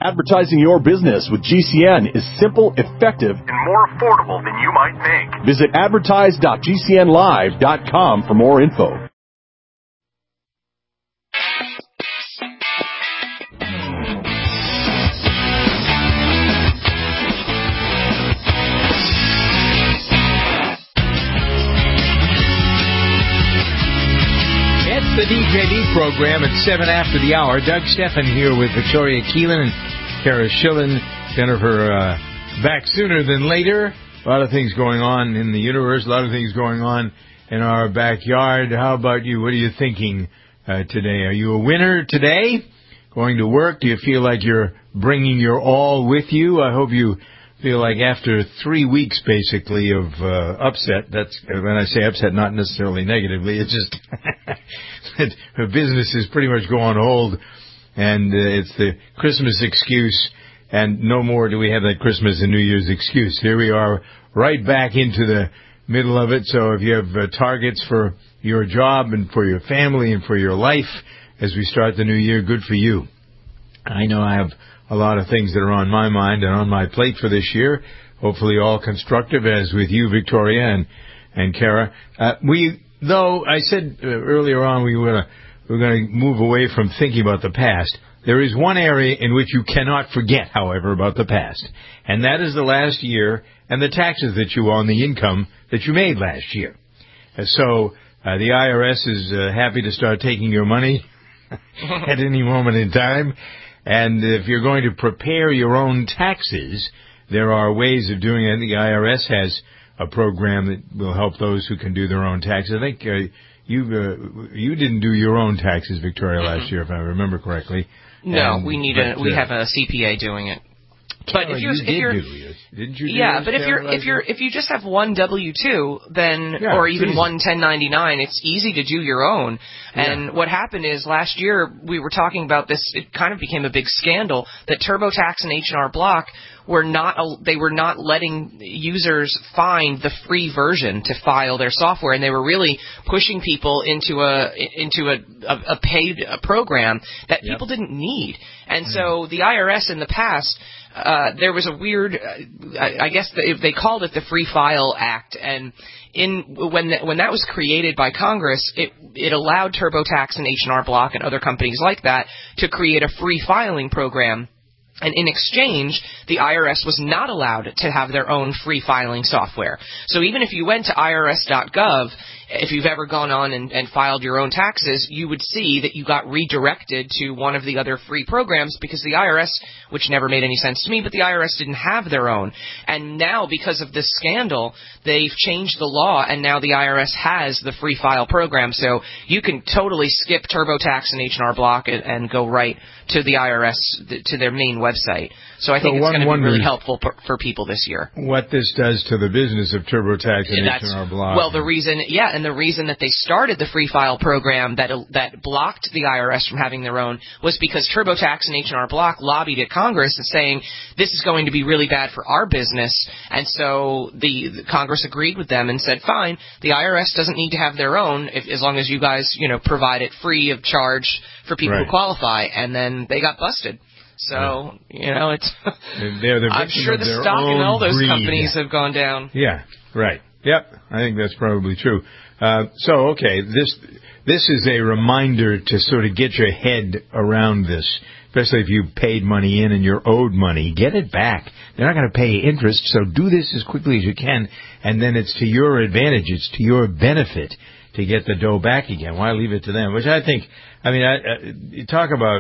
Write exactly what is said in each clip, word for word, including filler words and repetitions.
Advertising your business with G C N is simple, effective, and more affordable than you might think. Visit advertise dot g c n live dot com for more info. The D J D program at seven after the hour. Doug Stephan here with Victoria Keelan and Kara Schillen. Jennifer uh, back sooner than later. A lot of things going on in the universe. A lot of things going on in our backyard. How about you? What are you thinking uh, today? Are you a winner today? Going to work? Do you feel like you're bringing your all with you? I hope you feel like after three weeks, basically, of uh, upset, that's when I say upset, not necessarily negatively, it's just her business is pretty much go on hold, and uh, it's the Christmas excuse, and no more do we have that Christmas and New Year's excuse. Here we are right back into the middle of it, so if you have uh, targets for your job and for your family and for your life as we start the new year, good for you. I know I have a lot of things that are on my mind and on my plate for this year, hopefully all constructive, as with you, Victoria and, and Kara. Uh, we, though, I said uh, earlier on we were, we're going to move away from thinking about the past. There is one area in which you cannot forget, however, about the past, and that is the last year and the taxes that you owe on the income that you made last year. Uh, so uh, the I R S is uh, happy to start taking your money at any moment in time. And if you're going to prepare your own taxes, there are ways of doing it. The I R S has a program that will help those who can do their own taxes. I think uh, you uh, you didn't do your own taxes, Victoria, last year, if I remember correctly. No, and, we need but, a we uh, have a C P A doing it. But Kara, if you're, you if did you're, do it. Didn't you do yeah, yours, but if Kara, you're last if you're year? if you just have one W two, then Yeah, or even easy. one ten ninety-nine, it's easy to do your own. And Yeah. what happened is last year we were talking about this. It kind of became a big scandal that TurboTax and H and R Block were not they were not letting users find the free version to file their software, and they were really pushing people into a into a a, a paid program that Yep. people didn't need. And so the I R S in the past. Uh, there was a weird, uh, I, I guess they, they called it the Free File Act, and in when the, when that was created by Congress, it it allowed TurboTax and H and R Block and other companies like that to create a free filing program. And in exchange, the I R S was not allowed to have their own free filing software. So even if you went to I R S dot gov, if you've ever gone on and, and filed your own taxes, you would see that you got redirected to one of the other free programs because the I R S, which never made any sense to me, but the I R S didn't have their own. And now, because of this scandal, they've changed the law, and now the I R S has the free file program. So you can totally skip TurboTax and H and R Block and, and go right to the I R S, to their main website. So I think So it's going to be wonders really helpful for, for people this year. What this does to the business of TurboTax and H That's, and R Block. well, the reason, yeah, and the reason that they started the free file program that that blocked the I R S from having their own was because TurboTax and H and R Block lobbied at Congress and saying this is going to be really bad for our business, and so the, the Congress agreed with them and said, fine, the I R S doesn't need to have their own if, as long as you guys, you know, provide it free of charge for people Right. who qualify, and then they got busted. So, you know, it's. They're the I'm victim sure of the their stock in own all those greed. companies have gone down. Yeah, right. Yep, I think that's probably true. Uh, so, okay, this this is a reminder to sort of get your head around this, especially if you paid money in and you're owed money. Get it back. They're not going to pay interest, so do this as quickly as you can, and then it's to your advantage. It's to your benefit to get the dough back again. Why leave it to them? Which I think, I mean, I, I, you talk about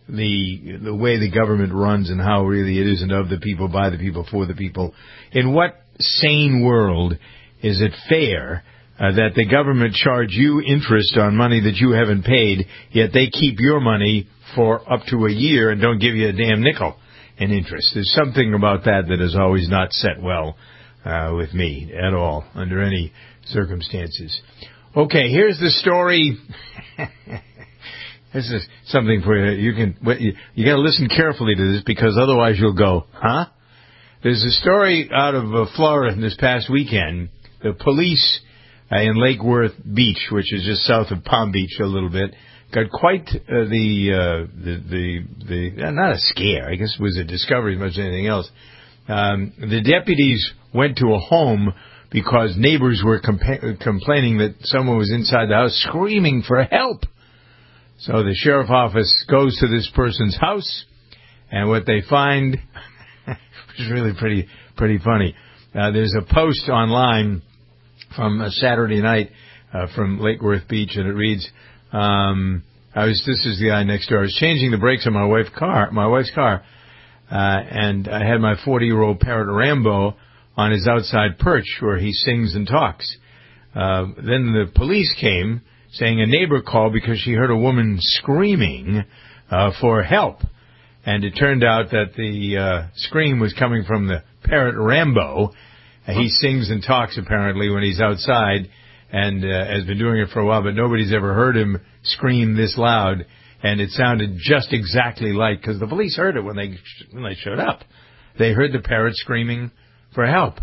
the the way the government runs and how really it isn't of the people, by the people, for the people. In what sane world is it fair uh, that the government charge you interest on money that you haven't paid, yet they keep your money for up to a year and don't give you a damn nickel in interest? There's something about that that has always not set well uh, with me at all, under any circumstances. Okay, here's the story. This is something for you. You can you, you got to listen carefully to this because otherwise you'll go, huh? There's a story out of uh, Florida this past weekend. The police uh, in Lake Worth Beach, which is just south of Palm Beach a little bit, got quite uh, the, uh, the the the uh, not a scare. I guess it was a discovery as much as anything else. Um, the deputies went to a home because neighbors were compa- complaining that someone was inside the house screaming for help. So the sheriff office goes to this person's house, and what they find, which is really pretty pretty funny, uh, there's a post online from a Saturday night uh, from Lake Worth Beach, and it reads, um, "I was this is the guy next door. I was changing the brakes on my wife's car, my wife's car, uh, and I had my forty-year-old parrot Rambo on his outside perch where he sings and talks. Uh, then the police came, saying a neighbor called because she heard a woman screaming uh, for help. And it turned out that the uh, scream was coming from the parrot Rambo. Uh, he sings and talks, apparently, when he's outside, and uh, has been doing it for a while, but nobody's ever heard him scream this loud. And it sounded just exactly like, because the police heard it when they when they showed up. They heard the parrot screaming for help.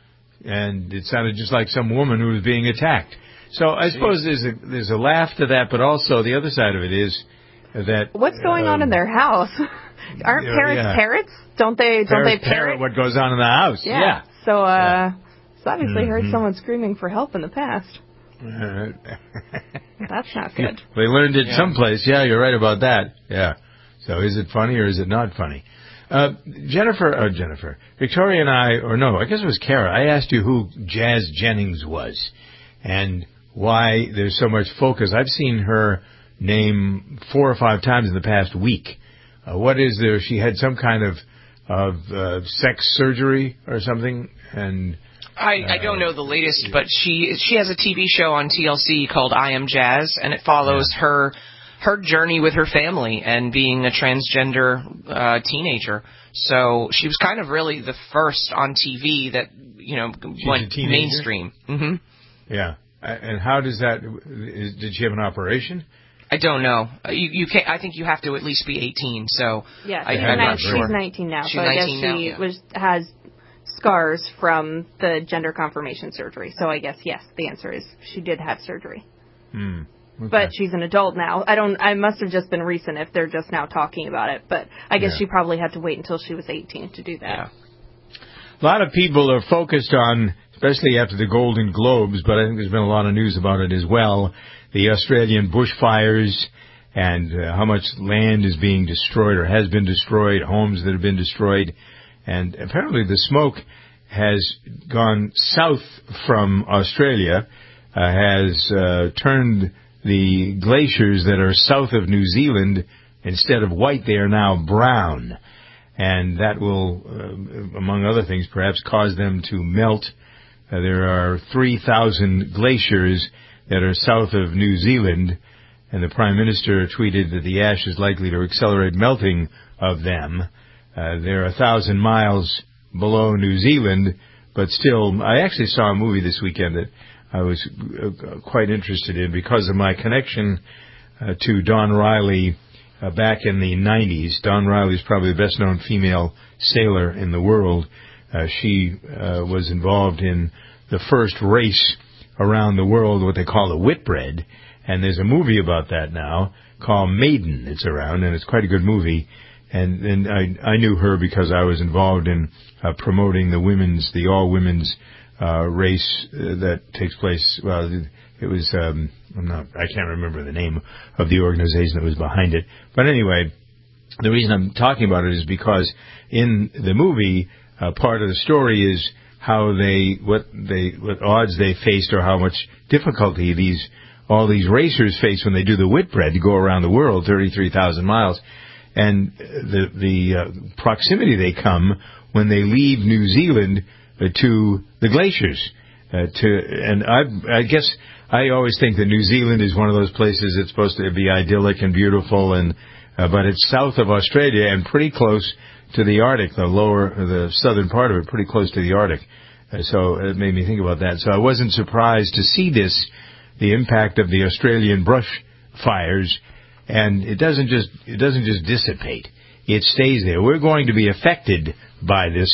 And it sounded just like some woman who was being attacked. So I suppose there's a there's a laugh to that, but also the other side of it is that what's going um, on in their house? Aren't parrots yeah. parrots? Don't they don't parrots they parrot? parrot what goes on in the house? Yeah. yeah. So uh, yeah. so obviously mm-hmm. heard someone screaming for help in the past. Uh, That's not good. They learned it yeah. someplace. Yeah, you're right about that. Yeah. So is it funny or is it not funny? Uh, Jennifer, uh, Jennifer, Victoria and I, or no, I guess it was Kara, I asked you who Jazz Jennings was and why there's so much focus. I've seen her name four or five times in the past week. Uh, what is there? She had some kind of, of uh, sex surgery or something, and I, I don't know the latest, but she she has a T V show on T L C called I Am Jazz, and it follows yeah. her her journey with her family and being a transgender uh, teenager. So she was kind of really the first on T V that, you know, She's went mainstream. Mm-hmm. Yeah. And how does that, is, did she have an operation? I don't know. You, you can't, I think you have to at least be eighteen, so yeah, I, I'm not she's sure. nineteen now, she's so I guess nineteen she now, yeah. was, has scars from the gender confirmation surgery. So I guess, yes, the answer is she did have surgery. Hmm. Okay. But she's an adult now. I don't. I must have just been recent if they're just now talking about it. But I guess yeah. she probably had to wait until she was eighteen to do that. Yeah. A lot of people are focused on, especially after the Golden Globes, but I think there's been a lot of news about it as well, the Australian bushfires and uh, how much land is being destroyed or has been destroyed, homes that have been destroyed. And apparently the smoke has gone south from Australia, uh, has uh, turned the glaciers that are south of New Zealand, instead of white, they are now brown. And that will, uh, among other things, perhaps cause them to melt. Uh, there are three thousand glaciers that are south of New Zealand, and the Prime Minister tweeted that the ash is likely to accelerate melting of them. Uh, they're a thousand miles below New Zealand, but still, I actually saw a movie this weekend that I was uh, quite interested in because of my connection uh, to Dawn Riley uh, back in the nineties. Dawn Riley is probably the best-known female sailor in the world. Uh, she uh, was involved in the first race around the world, what they call the Whitbread, and there's a movie about that now called Maiden. It's around, and it's quite a good movie. And, and I, I knew her because I was involved in uh, promoting the women's, the all-women's Uh, race uh, that takes place. Well, it was um, I'm not. I can't remember the name of the organization that was behind it. But anyway, the reason I'm talking about it is because in the movie, uh, part of the story is how they, what they, what odds they faced, or how much difficulty these all these racers face when they do the Whitbread to go around the world, thirty-three thousand miles, and the the uh, proximity they come when they leave New Zealand Uh, to the glaciers. Uh, to and I, I guess I always think that New Zealand is one of those places that's supposed to be idyllic and beautiful, and uh, but it's south of Australia and pretty close to the Arctic, the lower, the southern part of it, pretty close to the Arctic. Uh, so it made me think about that. So I wasn't surprised to see this, the impact of the Australian brush fires, and it doesn't just it doesn't just dissipate; it stays there. We're going to be affected by this.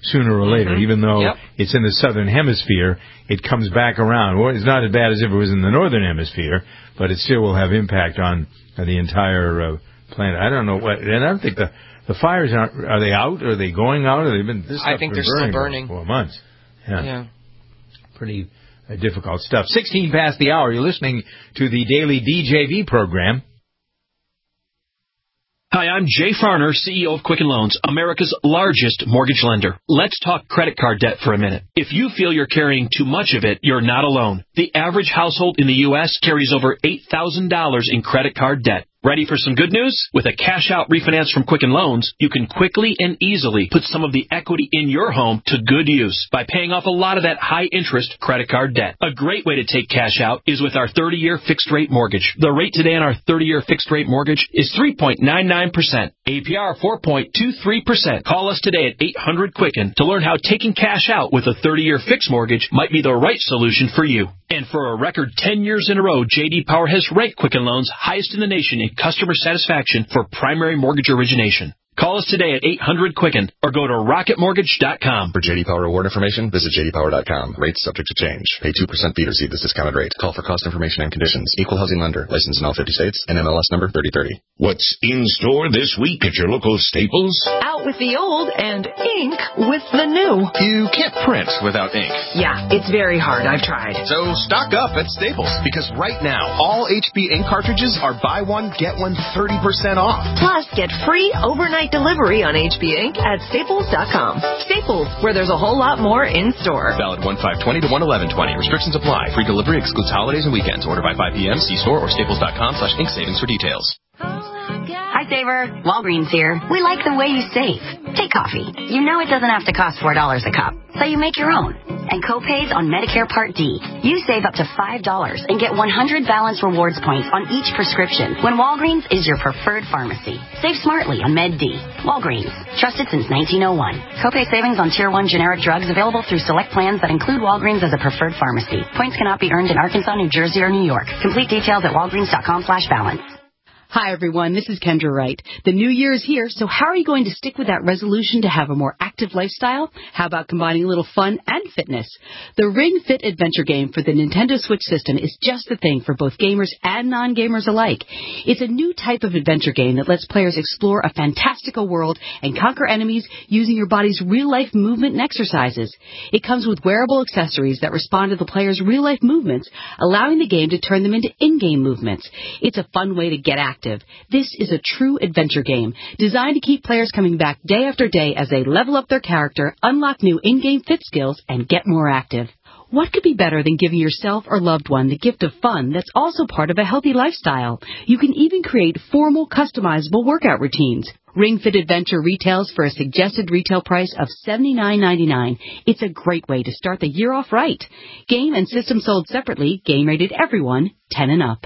sooner or later. Mm-hmm. Even though yep. it's in the southern hemisphere, it comes back around. Well, it's not as bad as if it was in the northern hemisphere, but it still will have impact on uh, the entire uh, planet. I don't know what, and I don't think the the fires aren't. Are they out? Are they going out? Or they've been? This I think been they're burning still burning for four months. Yeah, yeah. pretty uh, difficult stuff. Sixteen past the hour. You're listening to the daily D J V program. Hi, I'm Jay Farner, C E O of Quicken Loans, America's largest mortgage lender. Let's talk credit card debt for a minute. If you feel you're carrying too much of it, you're not alone. The average household in the U S carries over eight thousand dollars in credit card debt. Ready for some good news? With a cash-out refinance from Quicken Loans, you can quickly and easily put some of the equity in your home to good use by paying off a lot of that high-interest credit card debt. A great way to take cash out is with our thirty-year fixed-rate mortgage. The rate today on our thirty-year fixed-rate mortgage is three point nine nine percent. A P R four point two three percent. Call us today at eight hundred Quicken to learn how taking cash out with a thirty-year fixed mortgage might be the right solution for you. And for a record ten years in a row, J D Power has ranked Quicken Loans highest in the nation in customer satisfaction for primary mortgage origination. Call us today at eight hundred Quicken or go to rocket mortgage dot com. For J D Power award information, visit j d power dot com. Rates subject to change. Pay two percent fee to receive this discounted rate. Call for cost information and conditions. Equal housing lender. Licensed in all fifty states. N M L S number thirty thirty. What's in store this week at your local Staples? Out with the old and ink with the new. You can't print without ink. Yeah, it's very hard. I've tried. So stock up at Staples, because right now, all H B ink cartridges are buy one, get one thirty percent off. Plus, get free overnight delivery on H B Ink at staples dot com. Staples, where there's a whole lot more in store. Valid one five twenty to one eleven twenty. Restrictions apply. Free delivery excludes holidays and weekends. Order by five p.m. See store or staples dot com slash ink savings for details. Hi, Saver. Walgreens here. We like the way you save. Take coffee. You know it doesn't have to cost four dollars a cup, so you make your own. And co-pays on Medicare Part D. You save up to five dollars and get one hundred balance rewards points on each prescription when Walgreens is your preferred pharmacy. Save smartly on Med D. Walgreens. Trusted since nineteen oh one. Copay savings on Tier one generic drugs available through select plans that include Walgreens as a preferred pharmacy. Points cannot be earned in Arkansas, New Jersey, or New York. Complete details at walgreens dot com slash balance. Hi, everyone. This is Kendra Wright. The new year is here, so how are you going to stick with that resolution to have a more active lifestyle? How about combining a little fun and fitness? The Ring Fit adventure game for the Nintendo Switch system is just the thing for both gamers and non-gamers alike. It's a new type of adventure game that lets players explore a fantastical world and conquer enemies using your body's real-life movement and exercises. It comes with wearable accessories that respond to the player's real-life movements, allowing the game to turn them into in-game movements. It's a fun way to get active. This is a true adventure game designed to keep players coming back day after day as they level up their character, unlock new in-game fit skills, and get more active. What could be better than giving yourself or loved one the gift of fun that's also part of a healthy lifestyle? You can even create formal, customizable workout routines. Ring Fit Adventure retails for a suggested retail price of seventy-nine ninety-nine. It's a great way to start the year off right. Game and system sold separately. Game rated everyone, ten and up.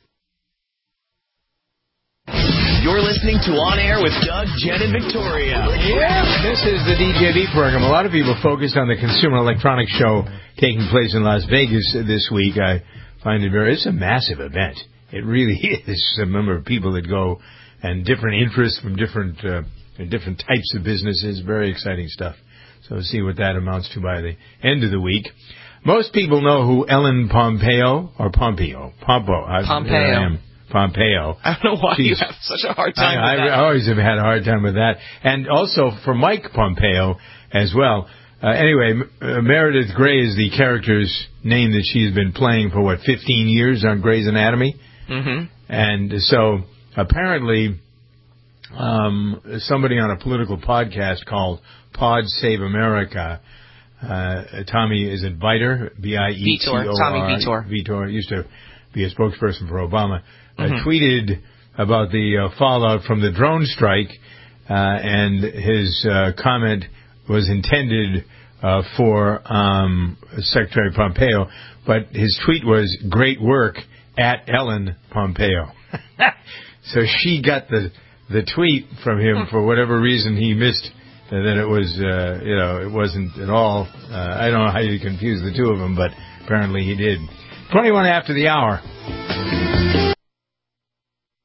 You're listening to On Air with Doug, Jen, and Victoria. Yeah, this is the D J V program. A lot of people focused on the Consumer Electronics Show taking place in Las Vegas this week. I find it very, it's a massive event. It really is. A number of people that go and different interests from different uh, different types of businesses. Very exciting stuff. So we'll see what that amounts to by the end of the week. Most people know who Ellen Pompeo, or Pompeo, Pompo, Pompeo. I, I am. Pompeo. I don't know why She's, you have such a hard time I, with I, that. I always have had a hard time with that. And also for Mike Pompeo as well. Uh, anyway, uh, Meredith Grey is the character's name that she's been playing for, what, fifteen years on Grey's Anatomy? Mm-hmm. And so apparently um, somebody on a political podcast called Pod Save America, uh, Tommy, is it Viter? B I E T O R. Vitor. Tommy Vitor. Vitor used to be a spokesperson for Obama. Uh, mm-hmm. tweeted about the uh, fallout from the drone strike, uh, and his uh, comment was intended uh, for um, Secretary Pompeo, but his tweet was, "Great work at Ellen Pompeo." So she got the the tweet from him for whatever reason he missed, and then it was, uh, you know, it wasn't at all. Uh, I don't know how you confuse the two of them, but apparently he did. twenty-one after the hour. D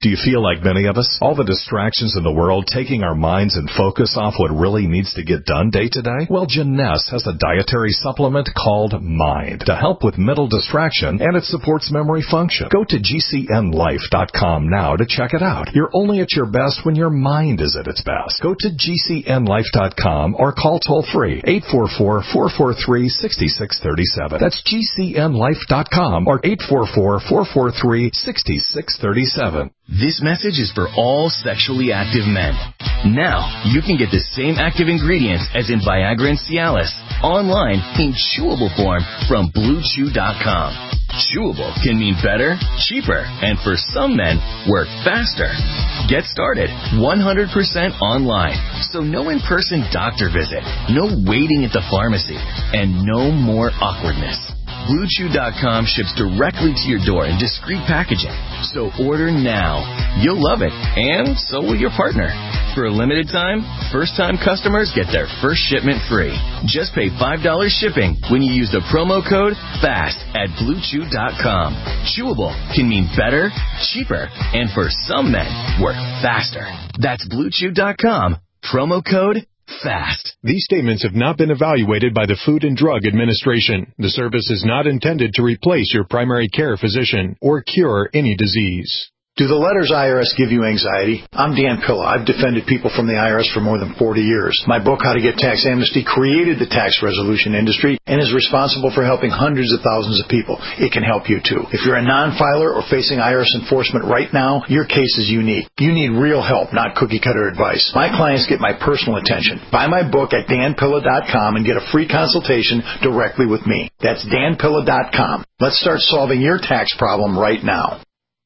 Do you feel like many of us? All the distractions in the world taking our minds and focus off what really needs to get done day to day? Well, Jeunesse has a dietary supplement called Mind to help with mental distraction, and it supports memory function. Go to G C N life dot com now to check it out. You're only at your best when your mind is at its best. Go to G C N life dot com or call toll-free eight four four, four four three, six six three seven. That's G C N life dot com or eight four four, four four three, six six three seven. This message is for all sexually active men. Now, you can get the same active ingredients as in Viagra and Cialis online in chewable form from Blue Chew dot com. Chewable can mean better, cheaper, and for some men, work faster. Get started one hundred percent online. So no in-person doctor visit, no waiting at the pharmacy, and no more awkwardness. Blue Chew dot com ships directly to your door in discreet packaging. So order now. You'll love it, and so will your partner. For a limited time, first-time customers get their first shipment free. Just pay five dollars shipping when you use the promo code FAST at Blue Chew dot com. Chewable can mean better, cheaper, and for some men, work faster. That's Blue Chew dot com. Promo code FAST. These statements have not been evaluated by the Food and Drug Administration. The service is not intended to replace your primary care physician or cure any disease. Do the letters I R S give you anxiety? I'm Dan Pilla. I've defended people from the I R S for more than forty years. My book, How to Get Tax Amnesty, created the tax resolution industry and is responsible for helping hundreds of thousands of people. It can help you, too. If you're a non-filer or facing I R S enforcement right now, your case is unique. You need real help, not cookie-cutter advice. My clients get my personal attention. Buy my book at Dan Pilla dot com and get a free consultation directly with me. That's Dan Pilla dot com. Let's start solving your tax problem right now.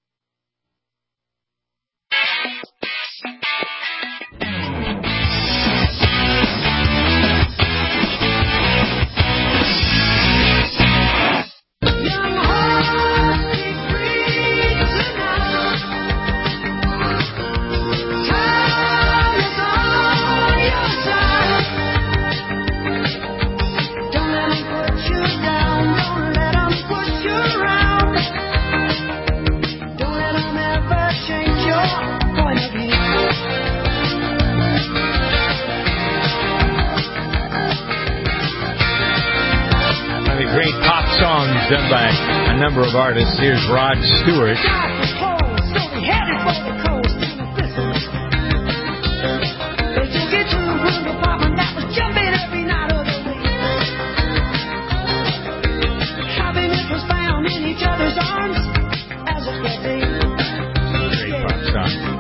Songs done by a number of artists. Here's Rod Stewart. Great pop song.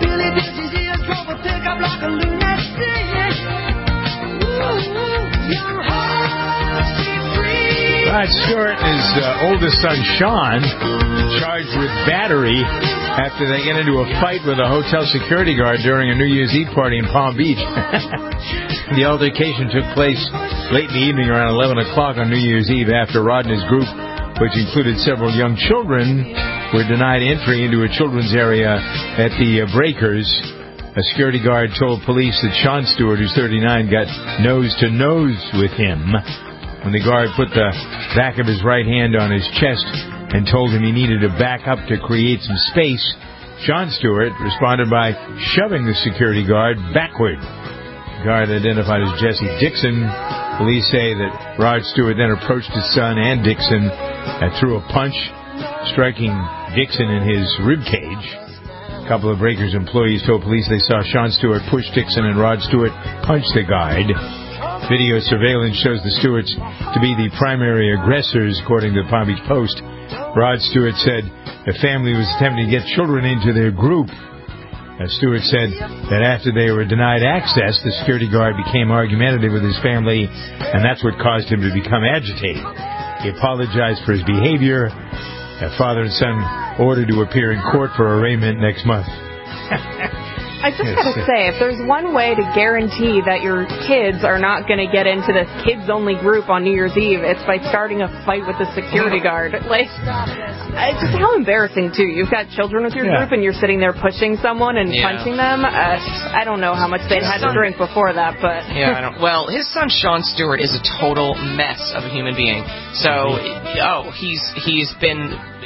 Rod Stewart and his uh, oldest son, Sean, charged with battery after they get into a fight with a hotel security guard during a New Year's Eve party in Palm Beach. The altercation took place late in the evening around eleven o'clock on New Year's Eve after Rod and his group, which included several young children, were denied entry into a children's area at the uh, Breakers. A security guard told police that Sean Stewart, who's thirty-nine, got nose-to-nose with him. When the guard put the back of his right hand on his chest and told him he needed to back up to create some space, Sean Stewart responded by shoving the security guard backward. The guard identified as Jesse Dixon. Police say that Rod Stewart then approached his son and Dixon and threw a punch, striking Dixon in his rib cage. A couple of Breakers employees told police they saw Sean Stewart push Dixon and Rod Stewart punch the guard. Video surveillance shows the Stewarts to be the primary aggressors, according to the Palm Beach Post. Rod Stewart said the family was attempting to get children into their group. As Stewart said that after they were denied access, the security guard became argumentative with his family, and that's what caused him to become agitated. He apologized for his behavior. A father and son ordered to appear in court for arraignment next month. I just got to say, if there's one way to guarantee that your kids are not going to get into this kids-only group on New Year's Eve, it's by starting a fight with the security guard. Like, it's just how embarrassing, too. You've got children with your Yeah. group, and you're sitting there pushing someone and Yeah. punching them. Uh, I don't know how much they'd had to drink before that, but... Yeah, I don't. Well, his son Sean Stewart is a total mess of a human being. So, oh, he's he's been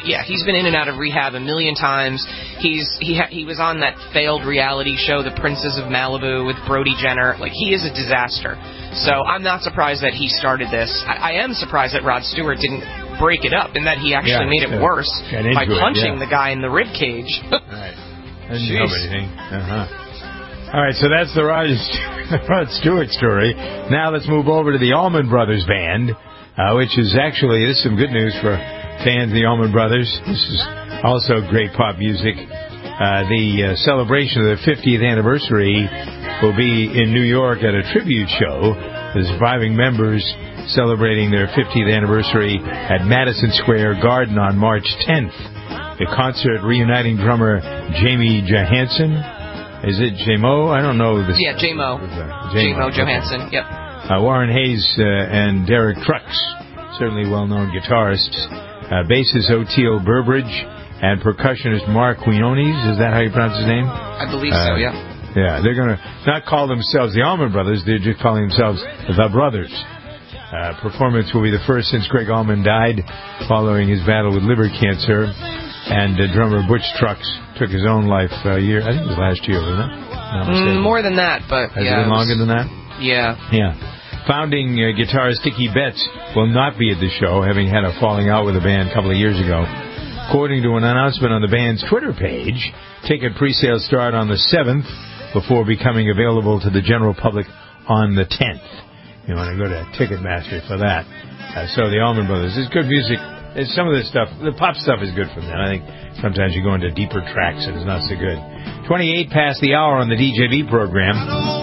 yeah, he's been in and out of rehab a million times. He's he ha- he was on that failed reality show, The Princes of Malibu, with Brody Jenner. Like, he is a disaster. So I'm not surprised that he started this. I, I am surprised that Rod Stewart didn't break it up and that he actually yeah, made it yeah. worse by punching it, yeah. the guy in the rib cage. Right. I didn't know anything. Uh-huh. All right, so that's the Rod, Rod Stewart story. Now let's move over to the Allman Brothers Band, uh, which is actually, this is some good news for fans of the Allman Brothers. This is also great pop music. Uh, the uh, celebration of the fiftieth anniversary will be in New York at a tribute show. The surviving members celebrating their fiftieth anniversary at Madison Square Garden on March tenth. The concert reuniting drummer Jamie Johansson. Is it J-Mo? I don't know. This yeah, J-Mo. J-Mo Johansson, yep. Uh, Warren Hayes uh, and Derek Trucks, certainly well-known guitarists. Uh, bassist Oteil Burbridge and percussionist Mark Quinones. Is that how you pronounce his name? I believe uh, so, yeah. Yeah, they're going to not call themselves the Allman Brothers. They're just calling themselves the Brothers. Uh, performance will be the first since Greg Allman died following his battle with liver cancer. And uh, drummer Butch Trucks took his own life a uh, year. I think it was last year, wasn't it? Mm, more than that, but Has yeah. it been longer than that? Yeah. Yeah. Founding uh, guitarist Dickie Betts will not be at the show, having had a falling out with the band a couple of years ago. According to an announcement on the band's Twitter page, ticket pre-sales start on the seventh before becoming available to the general public on the tenth. You want to go to Ticketmaster for that. Uh, so the Allman Brothers. It's good music. It's some of this stuff, the pop stuff is good from them. I think sometimes you go into deeper tracks and it's not so good. twenty-eight past the hour on the D J B program.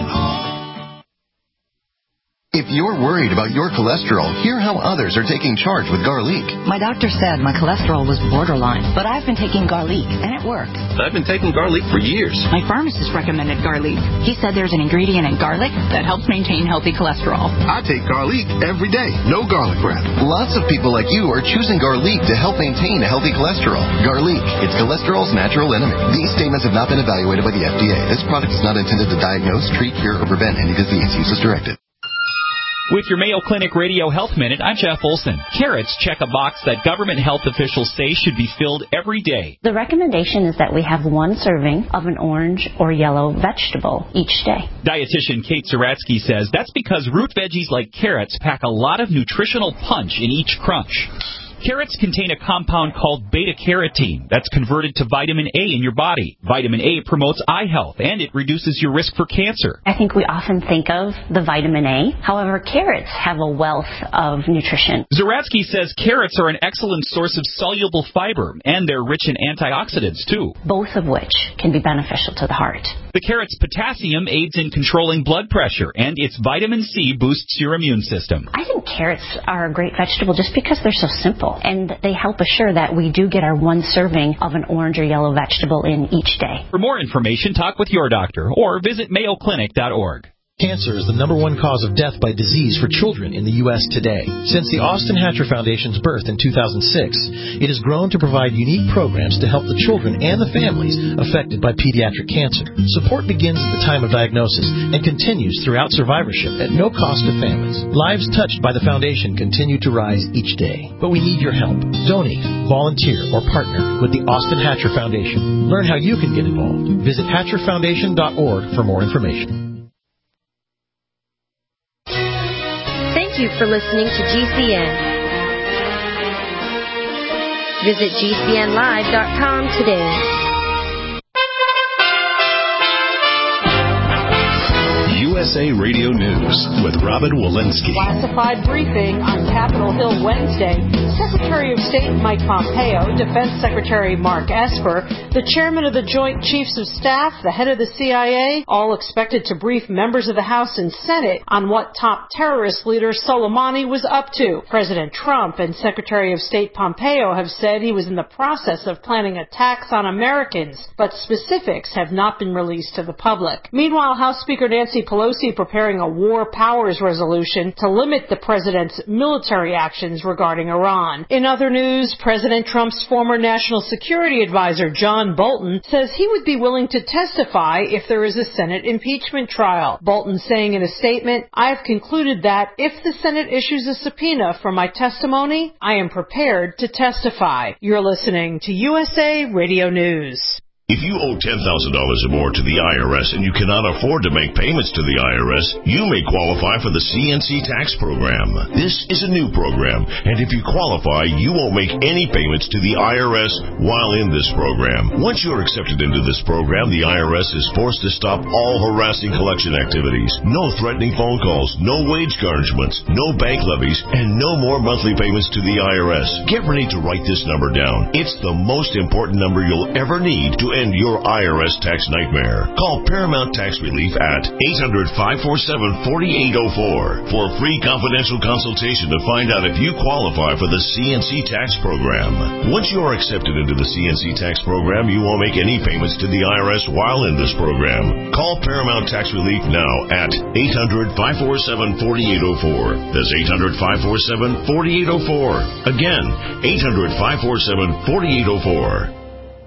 If you're worried about your cholesterol, hear how others are taking charge with garlic. My doctor said my cholesterol was borderline, but I've been taking garlic, and it worked. I've been taking garlic for years. My pharmacist recommended garlic. He said there's an ingredient in garlic that helps maintain healthy cholesterol. I take garlic every day. No garlic breath. Lots of people like you are choosing garlic to help maintain a healthy cholesterol. Garlic, it's cholesterol's natural enemy. These statements have not been evaluated by the F D A. This product is not intended to diagnose, treat, cure, or prevent any disease. Use as directed. With your Mayo Clinic Radio Health Minute, I'm Jeff Olson. Carrots check a box that government health officials say should be filled every day. The recommendation is that we have one serving of an orange or yellow vegetable each day. Dietitian Kate Zaratsky says that's because root veggies like carrots pack a lot of nutritional punch in each crunch. Carrots contain a compound called beta-carotene that's converted to vitamin A in your body. Vitamin A promotes eye health, and it reduces your risk for cancer. I think we often think of the vitamin A. However, carrots have a wealth of nutrition. Zaratsky says carrots are an excellent source of soluble fiber, and they're rich in antioxidants, too. Both of which can be beneficial to the heart. The carrot's potassium aids in controlling blood pressure, and its vitamin C boosts your immune system. I think carrots are a great vegetable just because they're so simple. And they help assure that we do get our one serving of an orange or yellow vegetable in each day. For more information, talk with your doctor or visit mayo clinic dot org. Cancer is the number one cause of death by disease for children in the U S today. Since the Austin Hatcher Foundation's birth in two thousand six, it has grown to provide unique programs to help the children and the families affected by pediatric cancer. Support begins at the time of diagnosis and continues throughout survivorship at no cost to families. Lives touched by the foundation continue to rise each day. But we need your help. Donate, volunteer, or partner with the Austin Hatcher Foundation. Learn how you can get involved. Visit hatcher foundation dot org for more information. Thank you for listening to G C N. Visit G C N live dot com today. U S A Radio News with Robin Walensky. Classified briefing on Capitol Hill Wednesday. Secretary of State Mike Pompeo, Defense Secretary Mark Esper, the chairman of the Joint Chiefs of Staff, the head of the C I A, all expected to brief members of the House and Senate on what top terrorist leader Soleimani was up to. President Trump and Secretary of State Pompeo have said he was in the process of planning attacks on Americans, but specifics have not been released to the public. Meanwhile, House Speaker Nancy Pelosi Pelosi preparing a war powers resolution to limit the president's military actions regarding Iran. In other news, President Trump's former national security advisor, John Bolton, says he would be willing to testify if there is a Senate impeachment trial. Bolton saying in a statement, "I have concluded that if the Senate issues a subpoena for my testimony, I am prepared to testify." You're listening to U S A Radio News. If you owe ten thousand dollars or more to the I R S and you cannot afford to make payments to the I R S, you may qualify for the C N C tax program. This is a new program, and if you qualify, you won't make any payments to the I R S while in this program. Once you're accepted into this program, the I R S is forced to stop all harassing collection activities. No threatening phone calls, no wage garnishments, no bank levies, and no more monthly payments to the I R S. Get ready to write this number down. It's the most important number you'll ever need to end your I R S tax nightmare. Call Paramount Tax Relief at eight hundred, five four seven, four eight zero four for a free confidential consultation to find out if you qualify for the C N C tax program. Once you are accepted into the C N C tax program, you won't make any payments to the I R S while in this program. Call Paramount Tax Relief now at eight hundred, five four seven, four eight zero four. That's eight hundred, five four seven, four eight zero four. Again, eight hundred, five four seven, four eight zero four.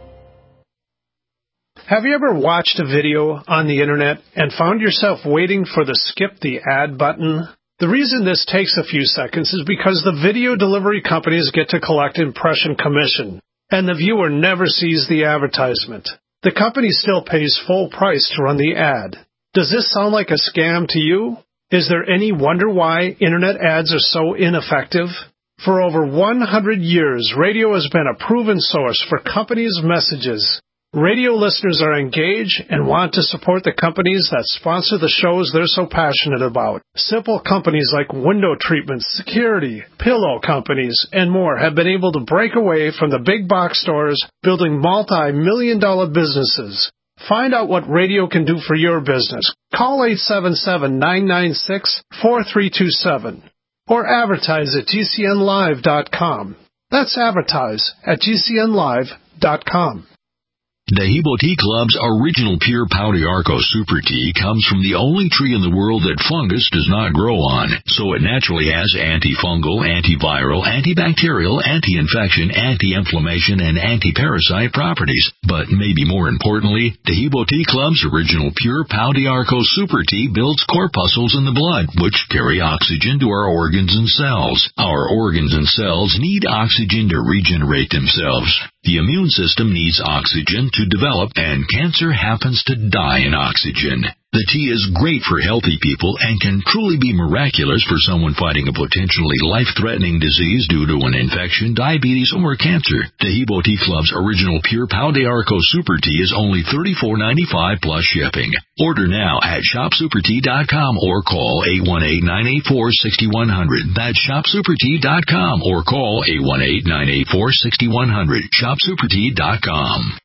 Have you ever watched a video on the internet and found yourself waiting for the skip the ad button? The reason this takes a few seconds is because the video delivery companies get to collect impression commission, and the viewer never sees the advertisement. The company still pays full price to run the ad. Does this sound like a scam to you? Is there any wonder why internet ads are so ineffective? For over one hundred years, radio has been a proven source for companies' messages. Radio listeners are engaged and want to support the companies that sponsor the shows they're so passionate about. Simple companies like window treatments, security, pillow companies, and more have been able to break away from the big box stores, building multi-million dollar businesses. Find out what radio can do for your business. Call eight seven seven, nine nine six, four three two seven or advertise at G C N live dot com. That's advertise at G C N live dot com. Dehibo Tea Club's original pure Pau d'Arco Super Tea comes from the only tree in the world that fungus does not grow on, so it naturally has antifungal, antiviral, antibacterial, anti-infection, anti-inflammation, and anti-parasite properties. But maybe more importantly, Dehibo Tea Club's original pure Pau d'Arco Super Tea builds corpuscles in the blood, which carry oxygen to our organs and cells. Our organs and cells need oxygen to regenerate themselves. The immune system needs oxygen to develop, and cancer happens to die in oxygen. The tea is great for healthy people and can truly be miraculous for someone fighting a potentially life-threatening disease due to an infection, diabetes, or cancer. Dehibo Tea Club's original pure Pau d'Arco Super Tea is only thirty-four ninety-five plus shipping. Order now at shop super tea dot com or call eight one eight, nine eight four, six one zero zero. That's shop super tea dot com or call eight one eight, nine eight four, six one zero zero. shop super tea dot com.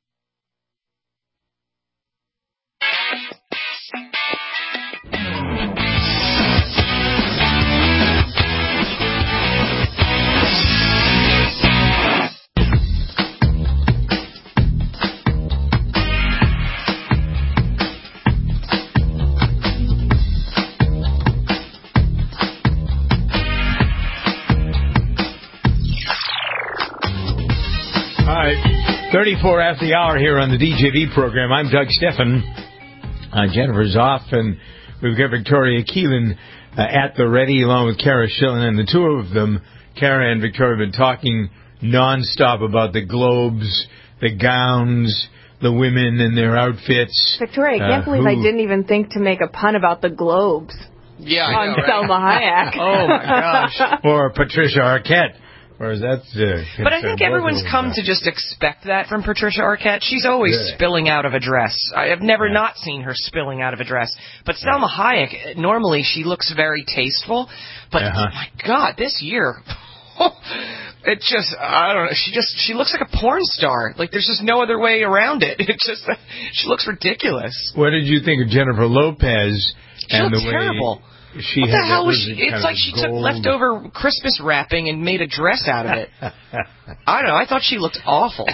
thirty-four after the hour here on the D J V program. I'm Doug Steffen. Uh, Jennifer's off, and we've got Victoria Keelan uh, at the ready, along with Kara Schillen. And the two of them, Kara and Victoria, have been talking nonstop about the globes, the gowns, the women and their outfits. Victoria, I can't uh, believe who... I didn't even think to make a pun about the globes. Yeah, I on know, right? Selma Hayek. Oh, my gosh. Or Patricia Arquette. Or is that, uh, but I think everyone's come to just expect that from Patricia Arquette. She's always yeah. spilling out of a dress. I have never yeah. not seen her spilling out of a dress. But Selma yeah. Hayek, normally she looks very tasteful. But, uh-huh. my God, this year, it just, I don't know, she just, she looks like a porn star. Like, there's just no other way around it. It just, she looks ridiculous. What did you think of Jennifer Lopez? She and looks the way terrible. she what had the hell that, was was she? it kind It's of like she took gold? leftover Christmas wrapping and made a dress out of it. I don't know. I thought she looked awful.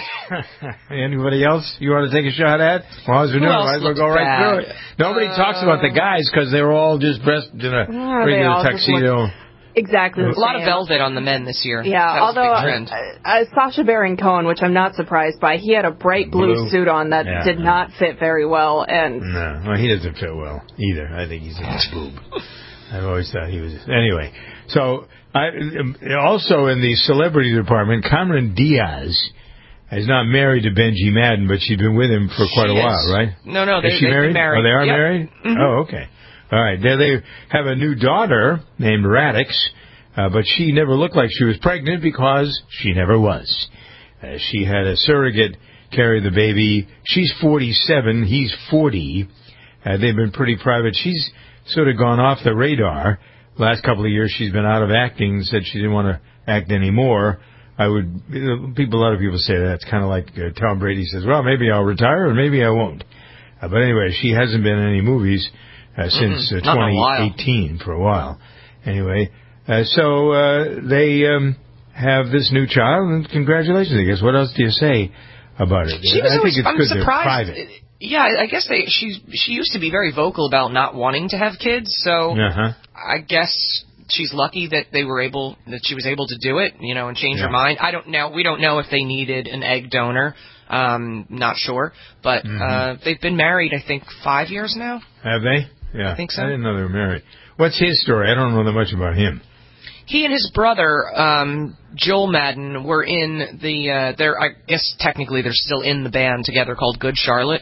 Anybody else you want to take a shot at? Well, as we Who know, else might as well looked go right bad? through it. Nobody Uh, talks about the guys because they were all just dressed in a Yeah, they regular all just tuxedo. look exactly the A lot of same. velvet on the men this year. Yeah, that was although a big trend. uh, uh, Sacha Baron Cohen, which I'm not surprised by, he had a bright blue, Blue. suit on that Yeah. did not fit very well, and No, well, he doesn't fit well either. I think he's a boob. I've always thought he was. Anyway, so I also in the celebrity department, Cameron Diaz is not married to Benji Madden, but she's been with him for quite She a while, is. right? No, no, they, is she they've married? been married. Oh, they are Yep. married? Mhm. Oh, okay. All right. They, they have a new daughter named Radix, uh, but she never looked like she was pregnant because she never was. Uh, she had a surrogate carry the baby. She's forty-seven. He's forty. Uh, they've been pretty private. She's sort of gone off the radar. Last couple of years, she's been out of acting, said she didn't want to act anymore. I would, you know, people, a lot of people say that. It's kind of like uh, Tom Brady says, well, maybe I'll retire or maybe I won't. Uh, but anyway, she hasn't been in any movies uh, since uh, Not in a while. twenty eighteen for a while. Anyway, uh, so uh, they um, have this new child, and congratulations, I guess. What else do you say about it? She was I always, think it's I'm good they're surprised. private. Yeah, I guess they. She she used to be very vocal about not wanting to have kids, so Uh-huh. I guess she's lucky that they were able that she was able to do it, you know, and change Yeah. her mind. I don't know. We don't know if they needed an egg donor. Um, not sure, but Mhm. uh, they've been married, I think, five years now. Have they? Yeah. I think so. I didn't know they were married. What's his story? I don't know that much about him. He and his brother, um, Joel Madden, were in the. Uh, they're, I guess, technically, they're still in the band together called Good Charlotte.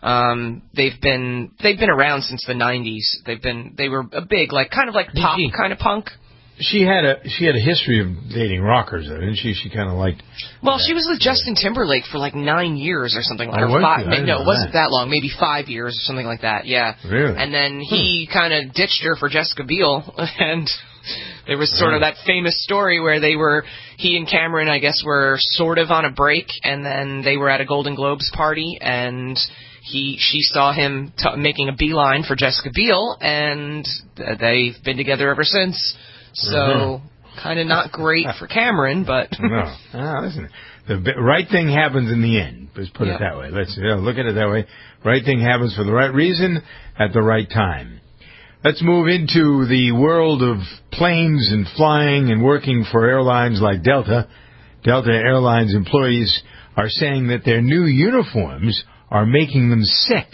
Um, they've been they've been around since the nineties. They've been they were a big like kind of like pop kind of punk. She had a she had a history of dating rockers, though, didn't she? She kind of liked. Well, she was with Justin Timberlake for like nine years or something like Oh, or was five. she? I didn't No, know it wasn't that. that long. Maybe five years or something like that. Yeah. Really? And then he kind of ditched her for Jessica Biel, and there was sort of Right. that famous story where they were he and Cameron, I guess, were sort of on a break, and then they were at a Golden Globes party, and he she saw him t- making a beeline for Jessica Biel, and th- they've been together ever since. So. Mhm. Kind of not great for Cameron, but No. Ah, listen, the bi- right thing happens in the end. Let's put Yeah. it that way. Let's you know, look at it that way. Right thing happens for the right reason at the right time. Let's move into the world of planes and flying and working for airlines like Delta. Delta Airlines employees are saying that their new uniforms are making them sick.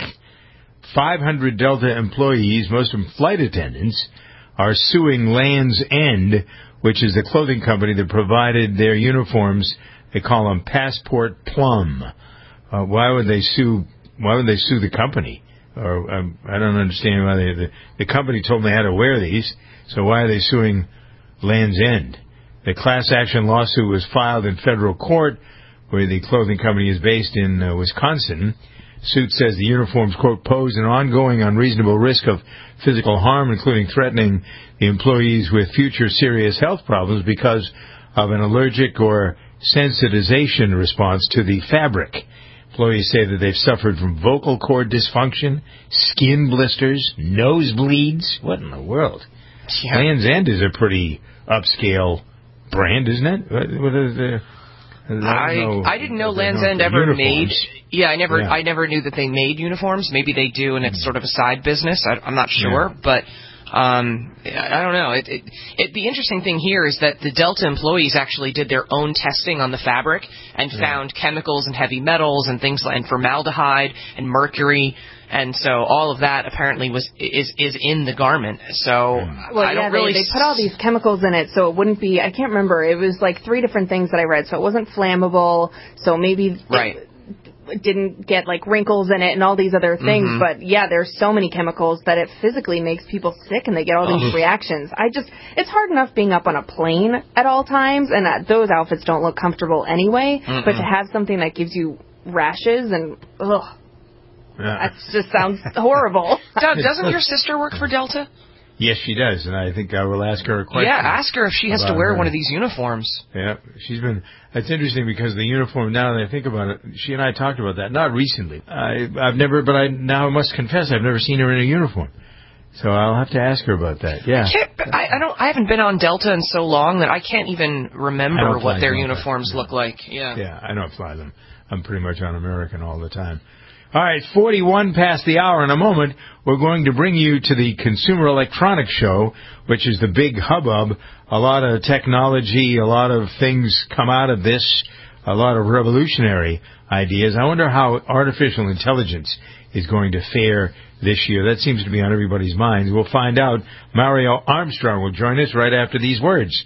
five hundred Delta employees, most of them flight attendants, are suing Land's End, which is the clothing company that provided their uniforms. They call them Passport Plum. Uh, why would they sue? Why would they sue the company? Or um, I don't understand why they. The, the company told them they had to wear these, so why are they suing Land's End? The class action lawsuit was filed in federal court, where the clothing company is based in uh, Wisconsin. Suit says the uniforms, quote, pose an ongoing unreasonable risk of physical harm, including threatening the employees with future serious health problems because of an allergic or sensitization response to the fabric. Employees say that they've suffered from vocal cord dysfunction, skin blisters, nosebleeds. What in the world? Yeah. Land's End is a pretty upscale brand, isn't it? What, what is the... I I didn't know Land's know End the ever made. uniforms. Yeah, I never Yeah. I never knew that they made uniforms. Maybe they do, and it's sort of a side business. I, I'm not sure, but um, I I don't know. It, it, it the interesting thing here is that the Delta employees actually did their own testing on the fabric and Yeah. found chemicals and heavy metals and things like and formaldehyde and mercury. And so all of that apparently was is is in the garment. So Well, I yeah, don't really they, they put all these chemicals in it, so it wouldn't be. I can't remember. It was like three different things that I read. So it wasn't flammable. So maybe right. it didn't get like wrinkles in it and all these other things. Mhm. But yeah, there's so many chemicals that it physically makes people sick, and they get all these Ugh. reactions. I just, it's hard enough being up on a plane at all times, and uh, those outfits don't look comfortable anyway. Mm-mm. But to have something that gives you rashes and ugh. Yeah. That just sounds horrible. Doug, doesn't your sister work for Delta? Yes, she does, and I think I will ask her a question. Yeah, ask her if she has to about wear her. one of these uniforms. Yeah, she's been. It's interesting because the uniform. Now that I think about it, she and I talked about that. Not recently. I, I've never, but I now must confess, I've never seen her in a uniform. So I'll have to ask her about that. Yeah. I, I don't. I haven't been on Delta in so long that I can't even remember what their Delta. uniforms Yeah. look like. Yeah. Yeah, I don't fly them. I'm pretty much on American all the time. All right, forty-one past the hour. In a moment, we're going to bring you to the Consumer Electronics Show, which is the big hubbub. A lot of technology, a lot of things come out of this, a lot of revolutionary ideas. I wonder how artificial intelligence is going to fare this year. That seems to be on everybody's minds. We'll find out. Mario Armstrong will join us right after these words.